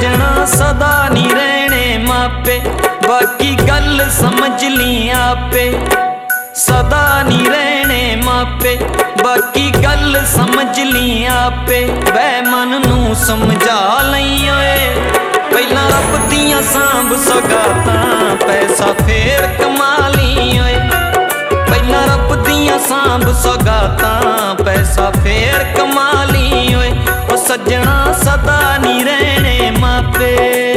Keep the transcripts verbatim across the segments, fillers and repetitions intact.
सजना सदा नी रहने मापे, बाकी गल समझ ली आपे। सदा नी रहने मापे, बाकी गल समझ ली आपे। वै मन नू समझा लई ओए, पहला रब दियां सांभ सौगातां, पैसा फेर कमा ली ओए। पहला रब दियां सांभ सौगातां, पैसा फेर कमा ली ओए। ओ सजना सदा नी रहने मापे।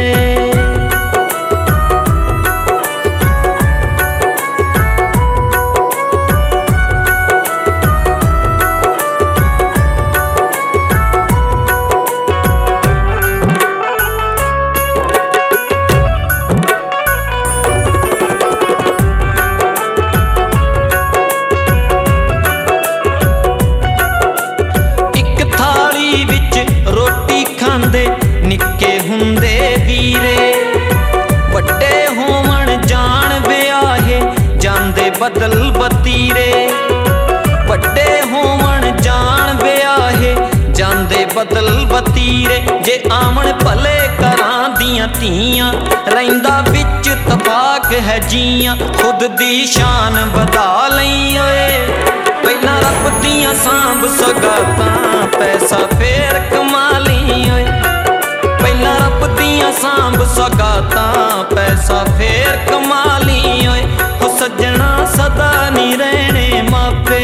निक्के हुंदे वीरे, वड्डे होवन जान ब्याहे, जांदे बदल बतीरे। वड्डे होवन जान ब्याहे, जांदे बदल बतीरे। जे आमन भले घरां दियां धीआं, रहिंदा विच तबाक है जियां। खुद दी शान बधा लई ओए, पहला रब दियां सांभ सौगातां, पैसा फेर कमा ली ओए। पहला रब दियां सांभ सौगातां, पैसा फेर कमा ली ओए। हो सजना सदा नी रहने मापे।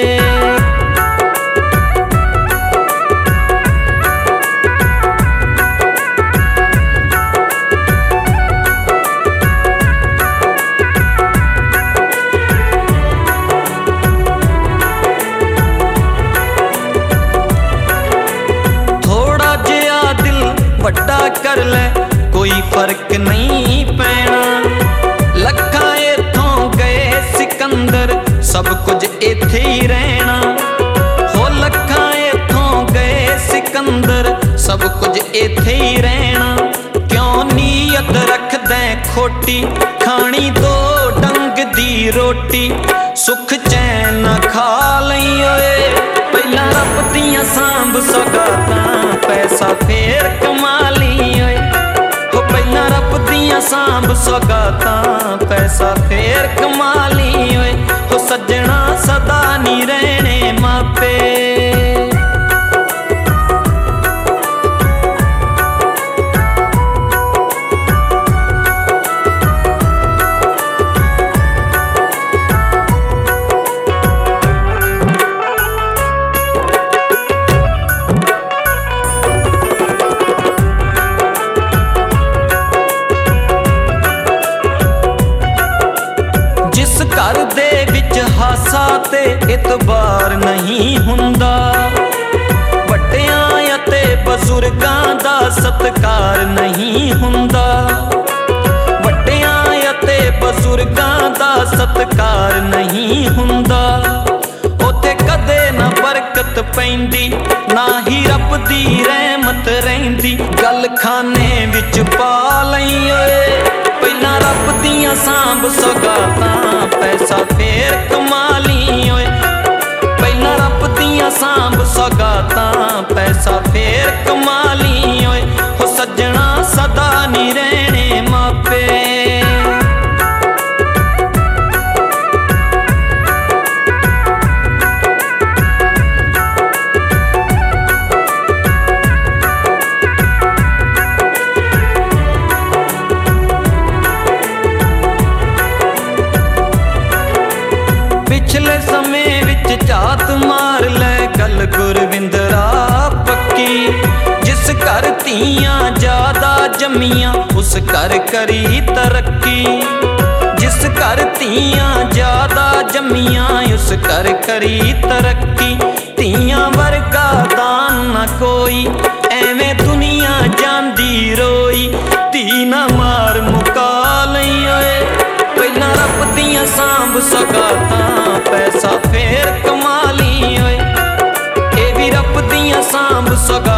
वड्डा कर ले कोई फर्क नहीं पैना, लखां इथों गए सिकंदर, सब कुछ इत्थे ही रहना। हो लखां इथों गए सिकंदर, सब कुछ इत्थे ही रहना। क्यों नीयत रखदे खोटी, खानी दो डंग दी रोटी। सुख चैन खा लई ओए, पहला रब दियां सांभ सौगातां, पैसा फेर कमा ली ओए। हो पहला रब दियां सांभ सौगातां, पैसा फेर कमा ली ओए। हो सजना सदा नी रहने मापे। घर दे विच हासा ते इतबार नहीं हुंदा, वड्डियां ते बजुर्गां दा सत्कार नहीं हुंदा। वड्डियां ते बजुर्गां दा सत्कार नहीं हुंदा। ओते कदे ना बरकत पैंदी, ना ही रब दी रहमत रहिंदी। गल खाने विच पा लई ओए, पहला रब दियां सांभ सौगातां, पैसा फेर कमा ली ओए। पहला रब दियां सांभ सौगातां, पैसा फेर कमा ली ओए। हो सजना सदा नी रहने मापे। पिछले समय विच झात मार ले गल गुरविंदरा पक्की। जिस घर धीआं ज्यादा जम्मियां, उस घर करी तरक्की। जिस घर धीआं ज्यादा जम्मियां, उस घर करी तरक्की। धीआं वर्गा दान न कोई, एवें दुनिया जांदी रोई। धी ना मार मुका लई ओए, पहला रब दियां सांभ सौगातां, पैसा फेर कमा ली ओए। ए भी रब दियां सांभ सौगातां।